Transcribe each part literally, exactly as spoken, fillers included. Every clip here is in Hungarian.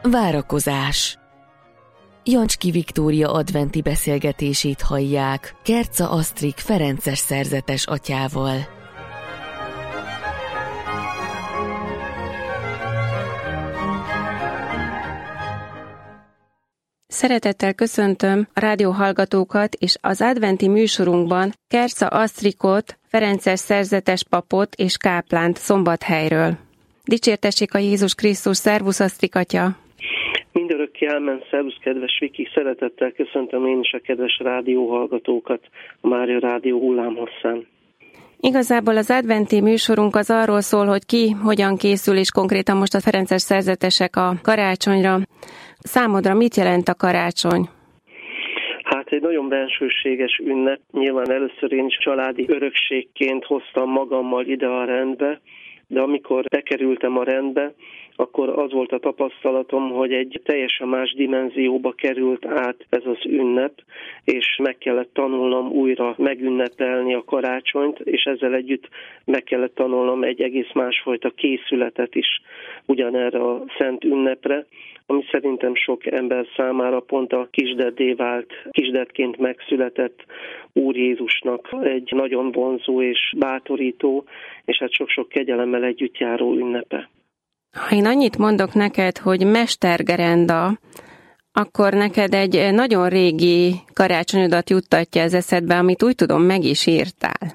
Várakozás. Jancski Viktória adventi beszélgetését hallják Kerca Asztrik ferences szerzetes atyával. Szeretettel köszöntöm a rádióhallgatókat, és az adventi műsorunkban Kerca Asztrikot, ferences szerzetes papot és káplánt Szombathelyről. Dicsértessék a Jézus Krisztus, szervusz Asztrik atya! Mindörökké ámen, szervusz kedves Viki, szeretettel köszöntöm én is a kedves rádióhallgatókat a Mária Rádió hullámhosszán. Igazából az adventi műsorunk az arról szól, hogy ki hogyan készül, és konkrétan most a ferences szerzetesek a karácsonyra. Számodra mit jelent a karácsony? Hát egy nagyon bensőséges ünnep. Nyilván először én is családi örökségként hoztam magammal ide a rendbe, de amikor bekerültem a rendbe, akkor az volt a tapasztalatom, hogy egy teljesen más dimenzióba került át ez az ünnep, és meg kellett tanulnom újra megünnepelni a karácsonyt, és ezzel együtt meg kellett tanulnom egy egész másfajta készületet is ugyanerre a szent ünnepre, ami szerintem sok ember számára pont a kisdeddé vált, kisdeddként megszületett Úr Jézusnak egy nagyon vonzó és bátorító, és hát sok-sok kegyelemmel együtt járó ünnepe. Ha én annyit mondok neked, hogy mestergerenda, akkor neked egy nagyon régi karácsonyodat juttatja az eszedbe, amit úgy tudom, meg is írtál.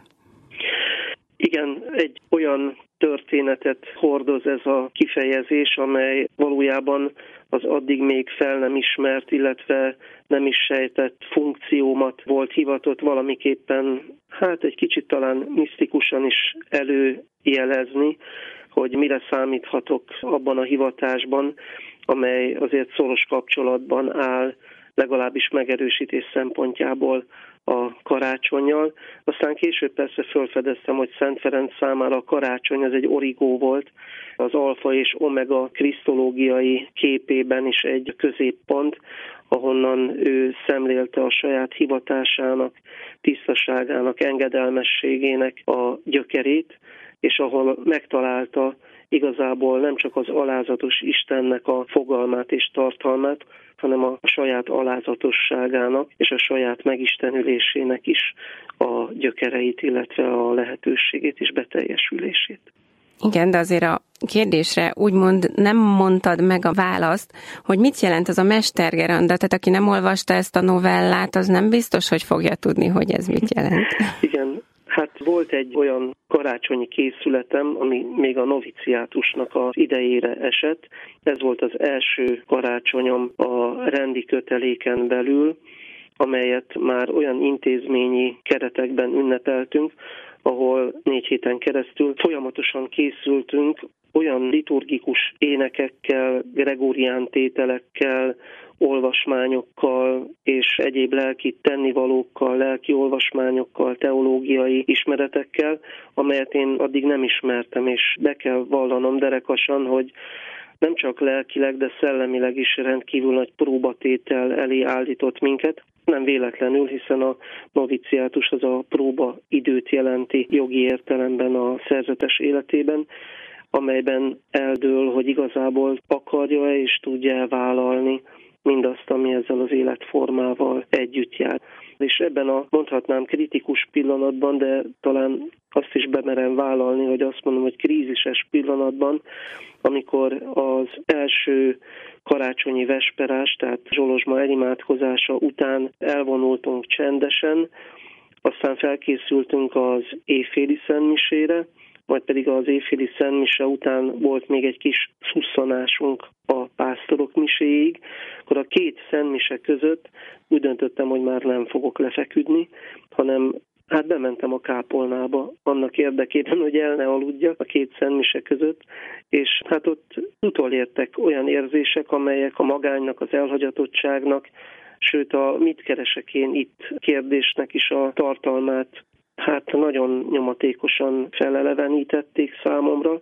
Igen, egy olyan történetet hordoz ez a kifejezés, amely valójában az addig még fel nem ismert, illetve nem is sejtett funkciómat volt hivatott valamiképpen, hát egy kicsit talán misztikusan is előjelezni, hogy mire számíthatok abban a hivatásban, amely azért szoros kapcsolatban áll, legalábbis megerősítés szempontjából a karácsonnyal. Aztán később persze felfedeztem, hogy Szent Ferenc számára a karácsony ez egy origó volt, az alfa és omega krisztológiai képében is egy középpont, ahonnan ő szemlélte a saját hivatásának, tisztaságának, engedelmességének a gyökerét, és ahol megtalálta igazából nem csak az alázatos Istennek a fogalmát és tartalmát, hanem a saját alázatosságának és a saját megistenülésének is a gyökereit, illetve a lehetőségét és beteljesülését. Igen, de azért a kérdésre úgymond nem mondtad meg a választ, hogy mit jelent az a mestergerenda, tehát aki nem olvasta ezt a novellát, az nem biztos, hogy fogja tudni, hogy ez mit jelent. Igen. Hát volt egy olyan karácsonyi készületem, ami még a noviciátusnak az idejére esett. Ez volt az első karácsonyom a rendi köteléken belül, amelyet már olyan intézményi keretekben ünnepeltünk, ahol négy héten keresztül folyamatosan készültünk olyan liturgikus énekekkel, gregórián tételekkel, olvasmányokkal és egyéb lelki tennivalókkal, lelki olvasmányokkal, teológiai ismeretekkel, amelyet én addig nem ismertem, és be kell vallanom derekasan, hogy nem csak lelkileg, de szellemileg is rendkívül nagy próbatétel elé állított minket. Nem véletlenül, hiszen a noviciátus az a próba időt jelenti jogi értelemben a szerzetes életében, amelyben eldől, hogy igazából akarja és tudja vállalni mindazt, ami ezzel az életformával együtt jár. És ebben a, mondhatnám, kritikus pillanatban, de talán azt is bemerem vállalni, hogy azt mondom, hogy krízises pillanatban, amikor az első karácsonyi vesperás, tehát Zsolozsma elimádkozása után elvonultunk csendesen, aztán felkészültünk az éjféli szentmisére, majd pedig az éjféli szentmise után volt még egy kis szusszanásunk a pásztorok miséig, akkor a két szentmise között úgy döntöttem, hogy már nem fogok lefeküdni, hanem hát bementem a kápolnába annak érdekében, hogy el ne aludjak a két szentmise között, és hát ott utolértek olyan érzések, amelyek a magánynak, az elhagyatottságnak, sőt a mit keresek én itt kérdésnek is a tartalmát hát nagyon nyomatékosan felelevenítették számomra,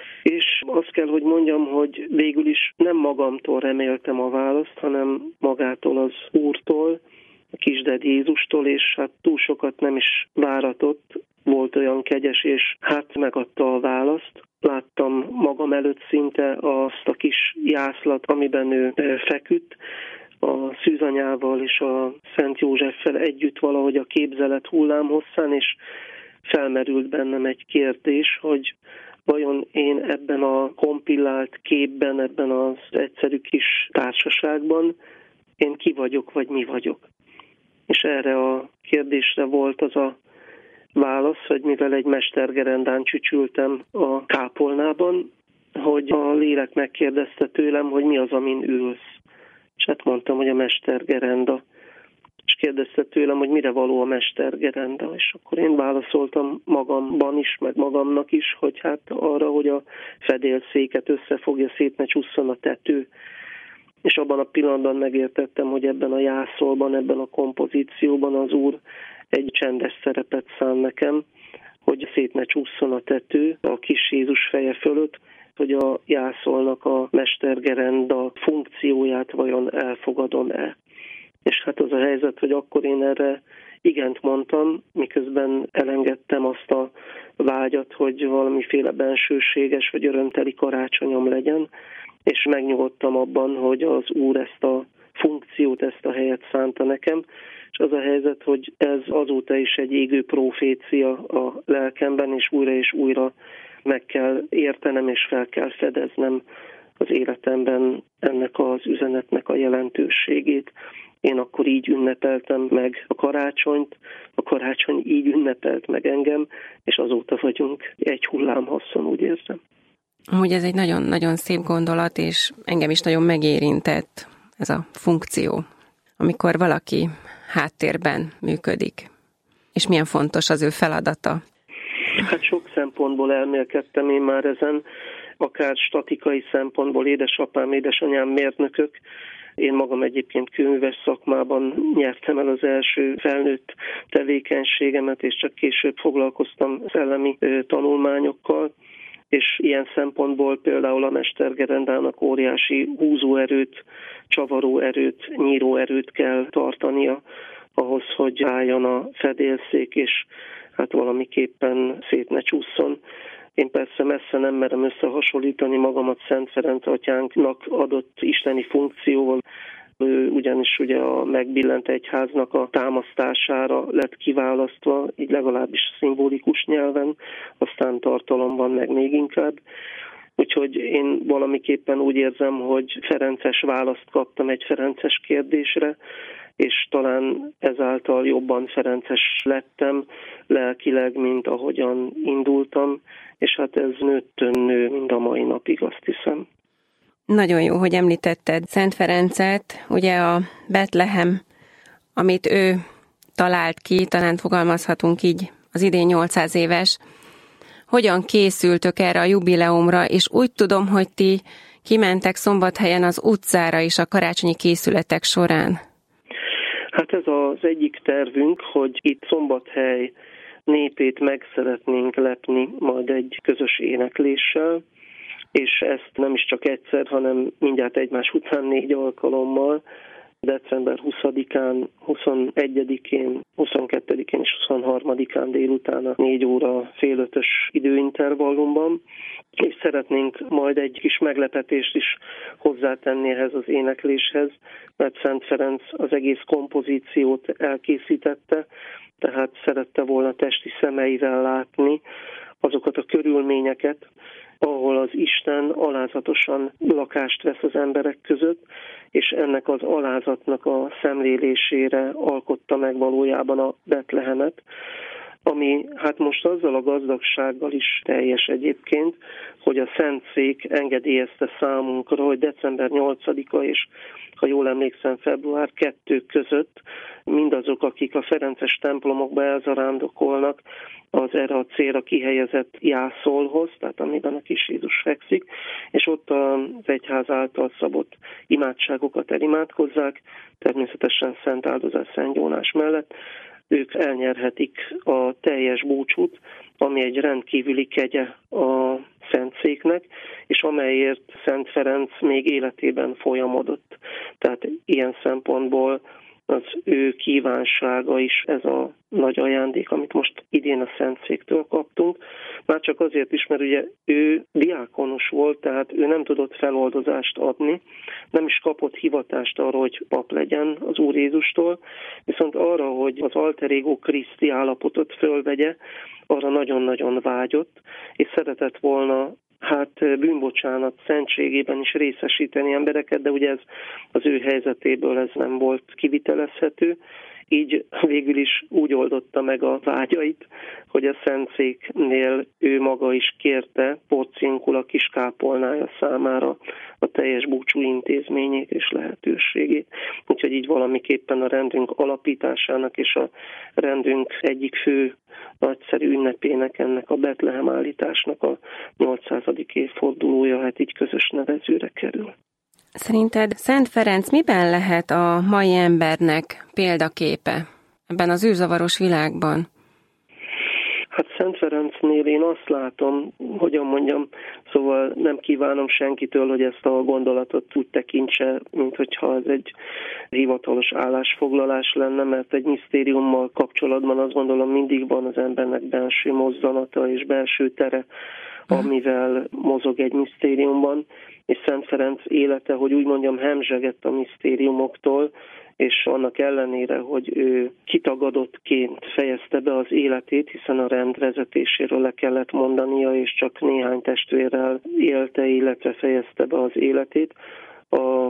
és azt kell, hogy mondjam, hogy végül is nem magamtól reméltem a választ, hanem magától az Úrtól, a kisded Jézustól, és hát túl sokat nem is váratott, volt olyan kegyes, és hát megadta a választ. Láttam magam előtt szinte azt a kis jászlat, amiben ő feküdt, a szűzanyával és a Szent Józseffel együtt valahogy a képzelet hullámhosszán, és felmerült bennem egy kérdés, hogy vajon én ebben a kompillált képben, ebben az egyszerű kis társaságban én ki vagyok, vagy mi vagyok. És erre a kérdésre volt az a válasz, hogy mivel egy mestergerendán csücsültem a kápolnában, hogy a lélek megkérdezte tőlem, hogy mi az, amin ülsz. És hát mondtam, hogy a mestergerenda. És kérdezte tőlem, hogy mire való a mestergerenda. És akkor én válaszoltam magamban is, meg magamnak is, hogy hát arra, hogy a fedélszéket összefogja, szét ne csusszon a tető. És abban a pillanatban megértettem, hogy ebben a jászolban, ebben a kompozícióban az Úr egy csendes szerepet szán nekem, hogy szét ne csusszon a tető a kis Jézus feje fölött, hogy a jászolnak a mestergerenda funkcióját vajon elfogadom-e. És hát az a helyzet, hogy akkor én erre igent mondtam, miközben elengedtem azt a vágyat, hogy valamiféle bensőséges vagy örömteli karácsonyom legyen, és megnyugodtam abban, hogy az Úr ezt a funkciót, ezt a helyet szánta nekem, és az a helyzet, hogy ez azóta is egy égő profécia a lelkemben, és újra és újra meg kell értenem, és fel kell fedeznem az életemben ennek az üzenetnek a jelentőségét. Én akkor így ünnepeltem meg a karácsonyt, a karácsony így ünnepelt meg engem, és azóta vagyunk egy hullámhosszon, úgy érzem. Amúgy ez egy nagyon-nagyon szép gondolat, és engem is nagyon megérintett ez a funkció, amikor valaki háttérben működik. És milyen fontos az ő feladata? Hát sok szempontból elmélkedtem én már ezen, akár statikai szempontból, édesapám, édesanyám mérnökök. Én magam egyébként kőműves szakmában nyertem el az első felnőtt tevékenységemet, és csak később foglalkoztam szellemi tanulmányokkal. És ilyen szempontból például a mestergerendának óriási húzóerőt, csavaró-erőt, nyíró-erőt kell tartania ahhoz, hogy álljon a fedélszék, és hát valamiképpen szét ne csússzon. Én persze messze nem merem összehasonlítani magamat Szent Ferenc atyánknak adott isteni funkcióval. Ő ugyanis ugye a megbillent egyháznak a támasztására lett kiválasztva, így legalábbis szimbolikus nyelven, aztán tartalomban meg még inkább. Úgyhogy én valamiképpen úgy érzem, hogy ferences választ kaptam egy ferences kérdésre, és talán ezáltal jobban ferences lettem lelkileg, mint ahogyan indultam, és hát ez nőttön nő mind a mai napig, azt hiszem. Nagyon jó, hogy említetted Szent Ferencet, ugye a Betlehem, amit ő talált ki, talán fogalmazhatunk így, az idén nyolcszáz éves. Hogyan készültök erre a jubileumra, és úgy tudom, hogy ti kimentek Szombathelyen az utcára is a karácsonyi készületek során. Hát ez az egyik tervünk, hogy itt Szombathely népét meg szeretnénk lepni majd egy közös énekléssel, és ezt nem is csak egyszer, hanem mindjárt egymás után négy alkalommal, december huszadikán, huszonegyedikén, huszonkettedikén és huszonharmadikán délután a négy óra fél ötös időintervallumban, és szeretnénk majd egy kis meglepetést is hozzátenni ehhez az énekléshez, mert Szent Ferenc az egész kompozíciót elkészítette, tehát szerette volna testi szemeivel látni azokat a körülményeket, ahol az Isten alázatosan lakást vesz az emberek között, és ennek az alázatnak a szemlélésére alkotta meg valójában a Betlehemet, ami hát most azzal a gazdagsággal is teljes egyébként, hogy a Szentszék engedélyezte számunkra, hogy december nyolcadika és, ha jól emlékszem, február kettő között mindazok, akik a ferences templomokba elzarándokolnak, az erre a célra kihelyezett jászolhoz, tehát amiben a kis Jézus fekszik, és ott az egyház által szabott imádságokat elimádkozzák, természetesen Szent Áldozás Szent Jónás mellett, ők elnyerhetik a teljes búcsút, ami egy rendkívüli kegye a Szentszéknek, és amelyért Szent Ferenc még életében folyamodott. Tehát ilyen szempontból az ő kívánsága is ez a nagy ajándék, amit most idén a Szentszéktől kaptunk. Már csak azért is, mert ugye ő diákonus volt, tehát ő nem tudott feloldozást adni, nem is kapott hivatást arra, hogy pap legyen az Úr Jézustól, viszont arra, hogy az alter ego Christi állapotot fölvegye, arra nagyon-nagyon vágyott, és szeretett volna hát bűnbocsánat szentségében is részesíteni embereket, de ugye ez az ő helyzetéből ez nem volt kivitelezhető. Így végül is úgy oldotta meg a vágyait, hogy a Szentszéknél ő maga is kérte Porciunkul a kis kápolnája számára a teljes búcsú intézményét és lehetőségét. Úgyhogy így valamiképpen a rendünk alapításának és a rendünk egyik fő nagyszerű ünnepének, ennek a Betlehem állításnak a nyolcszázadik évfordulója, hát így közös nevezőre kerül. Szerinted Szent Ferenc miben lehet a mai embernek példaképe ebben az űrzavaros világban? Hát Szent Ferencnél én azt látom, hogyan mondjam, szóval nem kívánom senkitől, hogy ezt a gondolatot úgy tekintse, mint hogyha ez egy hivatalos állásfoglalás lenne, mert egy misztériummal kapcsolatban azt gondolom mindig van az embernek belső mozzanata és belső tere, amivel mozog egy misztériumban, és Szent Ferenc élete, hogy úgy mondjam, hemzsegett a misztériumoktól, és annak ellenére, hogy ő kitagadottként fejezte be az életét, hiszen a rend vezetéséről le kellett mondania, és csak néhány testvérrel élte, illetve fejezte be az életét. A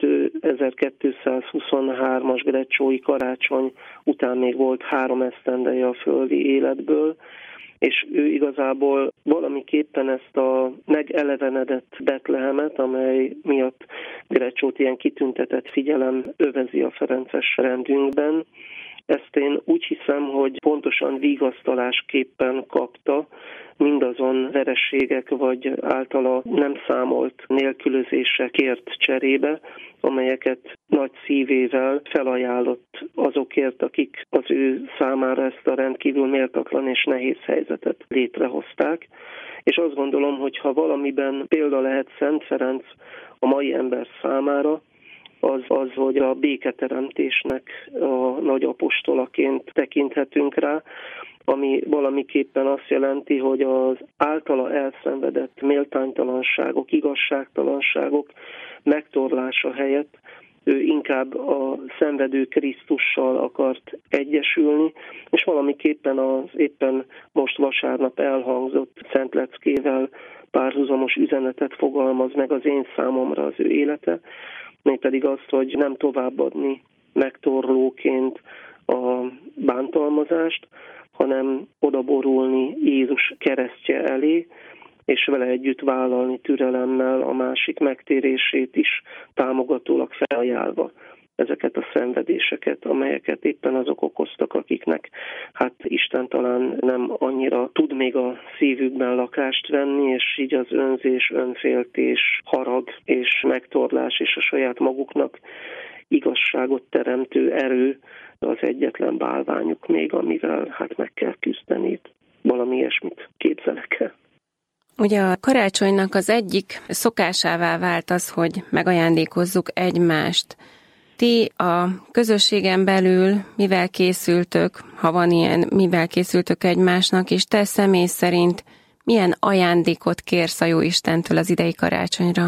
ezerkétszázhuszonhármas greccsói karácsony után még volt három esztendeje a földi életből, és ő igazából valamiképpen ezt a megelevenedett Betlehemet, amely miatt Greccsót ilyen kitüntetett figyelem övezi a ferences rendünkben, ezt én úgy hiszem, hogy pontosan vigasztalásképpen kapta mindazon vereségek vagy általa nem számolt nélkülözésekért cserébe, amelyeket nagy szívével felajánlott azokért, akik az ő számára ezt a rendkívül méltatlan és nehéz helyzetet létrehozták. És azt gondolom, hogy ha valamiben példa lehet Szent Ferenc a mai ember számára, az az, hogy a béketeremtésnek a nagy apostolaként tekinthetünk rá, ami valamiképpen azt jelenti, hogy az általa elszenvedett méltánytalanságok, igazságtalanságok megtorlása helyett ő inkább a szenvedő Krisztussal akart egyesülni, és valamiképpen az éppen most vasárnap elhangzott Szent Leckével párhuzamos üzenetet fogalmaz meg az én számomra az ő élete, mégpedig azt, hogy nem továbbadni megtorlóként a bántalmazást, hanem odaborulni Jézus keresztje elé, és vele együtt vállalni türelemmel a másik megtérését is támogatólag felajánlva ezeket a szenvedéseket, amelyeket éppen azok okoztak, akiknek hát Isten talán nem annyira tud még a szívükben lakást venni, és így az önzés, önféltés, harag és megtorlás és a saját maguknak igazságot teremtő erő az egyetlen bálványuk még, amivel hát meg kell küzdeni. Valami ilyesmit képzelek el. Ugye a karácsonynak az egyik szokásává vált az, hogy megajándékozzuk egymást. Ti a közösségen belül mivel készültök, ha van ilyen, mivel készültök egymásnak, és te személy szerint milyen ajándékot kérsz a Jóistentől az idei karácsonyra?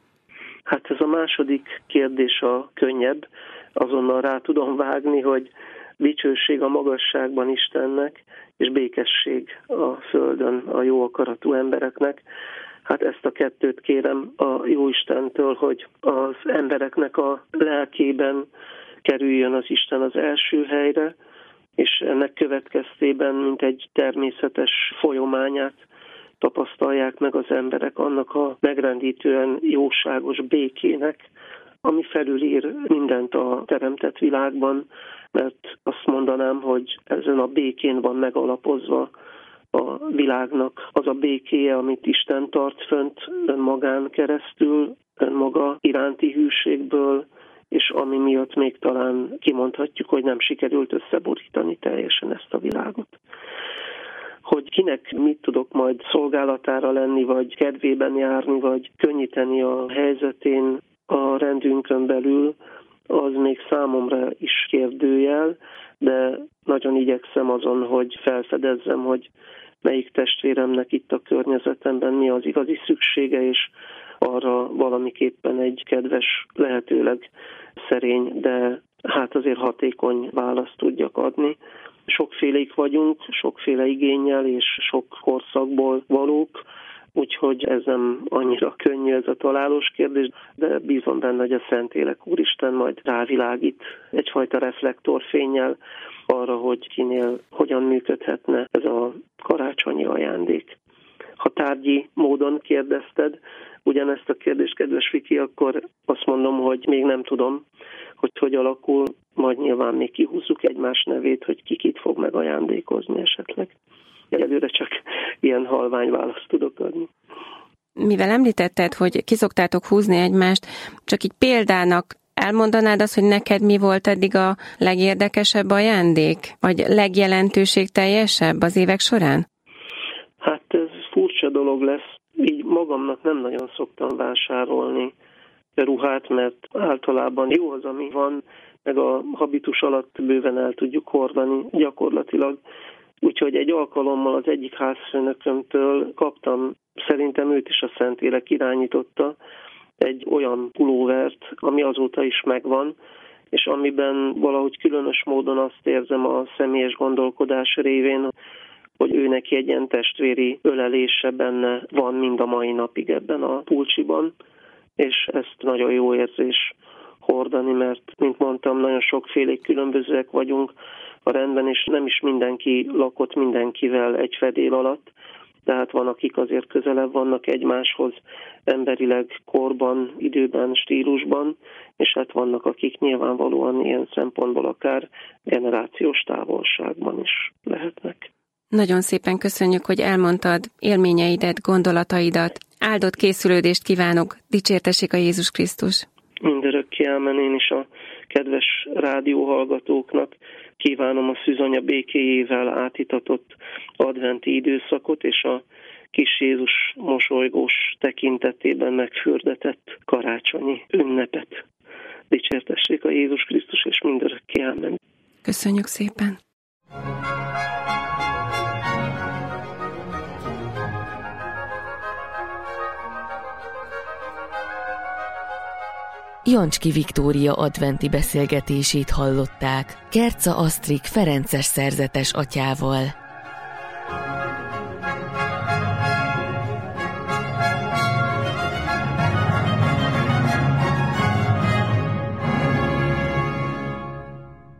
Hát ez a második kérdés a könnyebb. Azonnal rá tudom vágni, hogy dicsőség a magasságban Istennek, és békesség a földön a jó akaratú embereknek. Hát ezt a kettőt kérem a Jóistentől, hogy az embereknek a lelkében kerüljön az Isten az első helyre, és ennek következtében, mint egy természetes folyamányát tapasztalják meg az emberek annak a megrendítően jóságos békének, ami felülír mindent a teremtett világban, mert azt mondanám, hogy ezen a békén van megalapozva a világnak az a békéje, amit Isten tart fönt önmagán keresztül, önmaga iránti hűségből, és ami miatt még talán kimondhatjuk, hogy nem sikerült összeborítani teljesen ezt a világot. Hogy kinek mit tudok majd szolgálatára lenni, vagy kedvében járni, vagy könnyíteni a helyzetén a rendünkön belül, az még számomra is kérdőjel, de nagyon igyekszem azon, hogy felfedezzem, hogy melyik testvéremnek itt a környezetemben mi az igazi szüksége, és arra valamiképpen egy kedves, lehetőleg szerény, de hát azért hatékony választ tudjak adni. Sokfélék vagyunk, sokféle igénnyel és sok korszakból valók, úgyhogy ez nem annyira könnyű ez a találós kérdés, de bízom benne, hogy a Szentlélek Úristen majd rávilágít egyfajta reflektorfénnyel arra, hogy kinél hogyan működhetne ez a karácsonyi ajándék. Ha tárgyi módon kérdezted ugyanezt a kérdést, kedves Viki, akkor azt mondom, hogy még nem tudom, hogy hogy alakul, majd nyilván még kihúzzuk egymás nevét, hogy ki kit fog megajándékozni esetleg. Egyelőre csak ilyen halvány választ tudok adni. Mivel említetted, hogy ki szoktátok húzni egymást, csak így példának elmondanád azt, hogy neked mi volt eddig a legérdekesebb ajándék? Vagy legjelentőségteljesebb az évek során? Hát ez furcsa dolog lesz. Így magamnak nem nagyon szoktam vásárolni ruhát, mert általában jó az, ami van, meg a habitus alatt bőven el tudjuk hordani gyakorlatilag. Úgyhogy egy alkalommal az egyik házfőnökömtől kaptam, szerintem őt is a Szentlélek irányította, egy olyan pulóvert, ami azóta is megvan, és amiben valahogy különös módon azt érzem a személyes gondolkodás révén, hogy ő neki egy ilyen testvéri ölelése benne van mind a mai napig ebben a pulcsiban, és ezt nagyon jó érzés hordani, mert, mint mondtam, nagyon sokféle különbözőek vagyunk a rendben, és nem is mindenki lakott mindenkivel egy fedél alatt, tehát van, akik azért közelebb vannak egymáshoz emberileg, korban, időben, stílusban, és hát vannak, akik nyilvánvalóan ilyen szempontból akár generációs távolságban is lehetnek. Nagyon szépen köszönjük, hogy elmondtad élményeidet, gondolataidat. Áldott készülődést kívánok, dicsértessék a Jézus Krisztus! Mindörökké ámen, én is a kedves rádióhallgatóknak kívánom a Szűzanya békéjével átitatott adventi időszakot, és a kis Jézus mosolygós tekintetében megfürdetett karácsonyi ünnepet. Dicsértessék a Jézus Krisztus, és mindörökké ámen. Köszönjük szépen! Jancski Viktória adventi beszélgetését hallották Kerca Asztrik ferences szerzetes atyával.